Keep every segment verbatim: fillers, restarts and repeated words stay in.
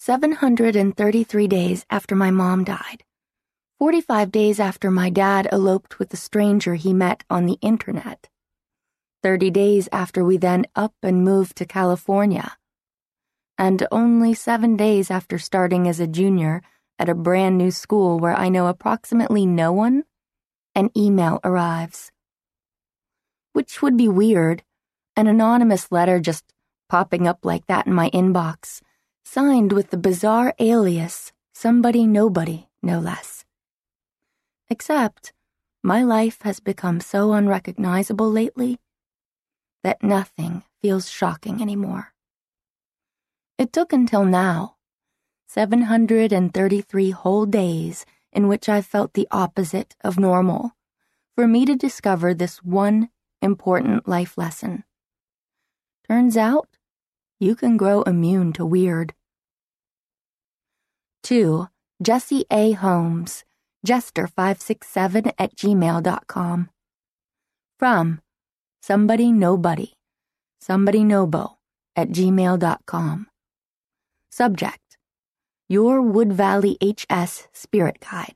seven hundred thirty-three days after my mom died. forty-five days after my dad eloped with a stranger he met on the internet. thirty days after we then up and moved to California. And only seven days after starting as a junior at a brand new school where I know approximately no one, an email arrives. Which would be weird, an anonymous letter just popping up like that in my inbox, signed with the bizarre alias, Somebody Nobody, no less. Except, my life has become so unrecognizable lately that nothing feels shocking anymore. It took until now, seven hundred thirty-three whole days in which I felt the opposite of normal, for me to discover this one important life lesson. Turns out, you can grow immune to weird. To Jesse A. Holmes, jester five six seven at gmail dot com. From Somebody Nobody, Somebody Nobo at gmail dot com. Subject, Your Wood Valley H S Spirit Guide.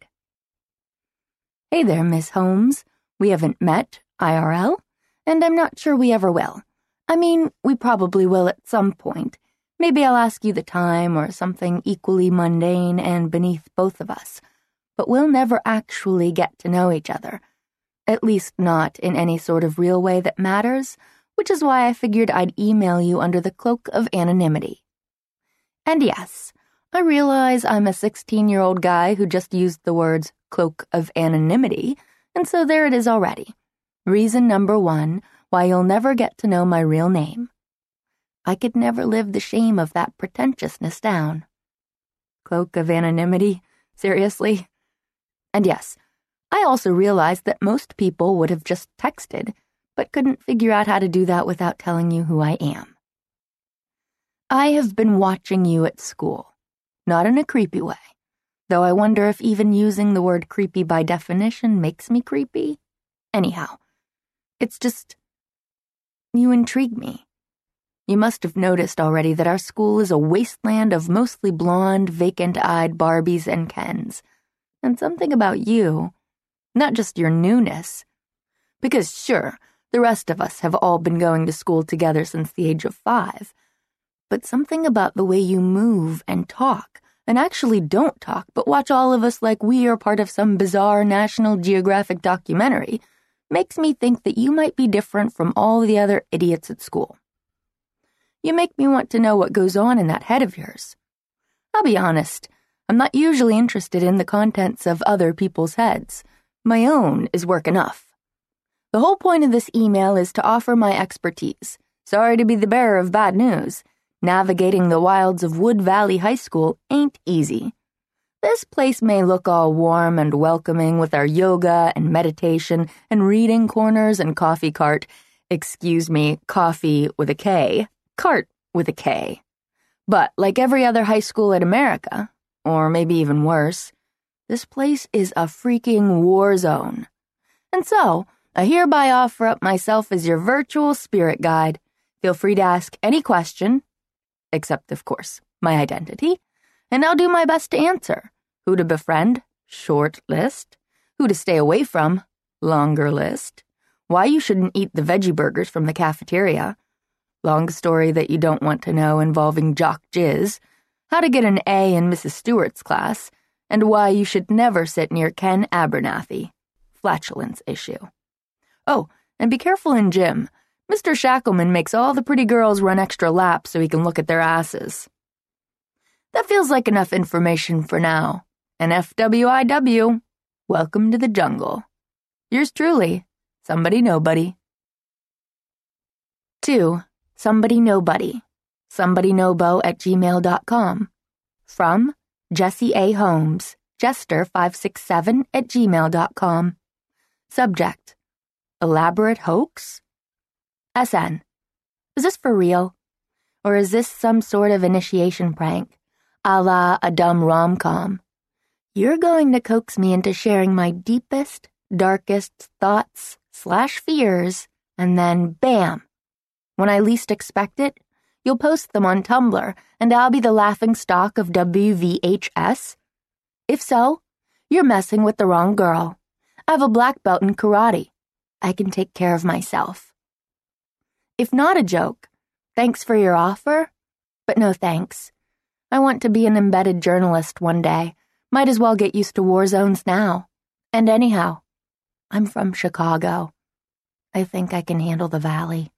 Hey there, Miss Holmes. We haven't met, I R L, and I'm not sure we ever will. I mean, we probably will at some point. Maybe I'll ask you the time or something equally mundane and beneath both of us. But we'll never actually get to know each other. At least not in any sort of real way that matters, which is why I figured I'd email you under the cloak of anonymity. And yes, I realize I'm a sixteen-year-old guy who just used the words cloak of anonymity, and so there it is already. Reason number one why you'll never get to know my real name. I could never live the shame of that pretentiousness down. Cloak of anonymity? Seriously? And yes, I also realized that most people would have just texted, but couldn't figure out how to do that without telling you who I am. I have been watching you at school, not in a creepy way, though I wonder if even using the word creepy by definition makes me creepy. Anyhow, it's just, you intrigue me. You must have noticed already that our school is a wasteland of mostly blonde, vacant-eyed Barbies and Kens. And something about you, not just your newness, because sure, the rest of us have all been going to school together since the age of five, but something about the way you move and talk, and actually don't talk, but watch all of us like we are part of some bizarre National Geographic documentary, makes me think that you might be different from all the other idiots at school. You make me want to know what goes on in that head of yours. I'll be honest, I'm not usually interested in the contents of other people's heads. My own is work enough. The whole point of this email is to offer my expertise. Sorry to be the bearer of bad news. Navigating the wilds of Wood Valley High School ain't easy. This place may look all warm and welcoming with our yoga and meditation and reading corners and coffee cart, excuse me, coffee with a K, cart with a K. But like every other high school in America, or maybe even worse, this place is a freaking war zone. And so, I hereby offer up myself as your virtual spirit guide. Feel free to ask any question, except, of course, my identity, and I'll do my best to answer. Who to befriend? Short list. Who to stay away from? Longer list. Why you shouldn't eat the veggie burgers from the cafeteria. Long story that you don't want to know involving jock jizz. How to get an A in Missus Stewart's class, and why you should never sit near Ken Abernathy. Flatulence issue. Oh, and be careful in gym. Mister Shackleman makes all the pretty girls run extra laps so he can look at their asses. That feels like enough information for now. And F W I W, welcome to the jungle. Yours truly, Somebody Nobody. To Somebody Nobody, Somebody Nobo at gmail dot com. From Jesse A. Holmes, jester five six seven at gmail dot com. Subject, elaborate hoax? S N, is this for real? Or is this some sort of initiation prank, a la a dumb rom-com? You're going to coax me into sharing my deepest, darkest thoughts slash fears, and then bam! When I least expect it, You'll post them on Tumblr, and I'll be the laughingstock of W V H S? If so, you're messing with the wrong girl. I have a black belt in karate. I can take care of myself. If not a joke, thanks for your offer, but no thanks. I want to be an embedded journalist one day. Might as well get used to war zones now. And anyhow, I'm from Chicago. I think I can handle the valley.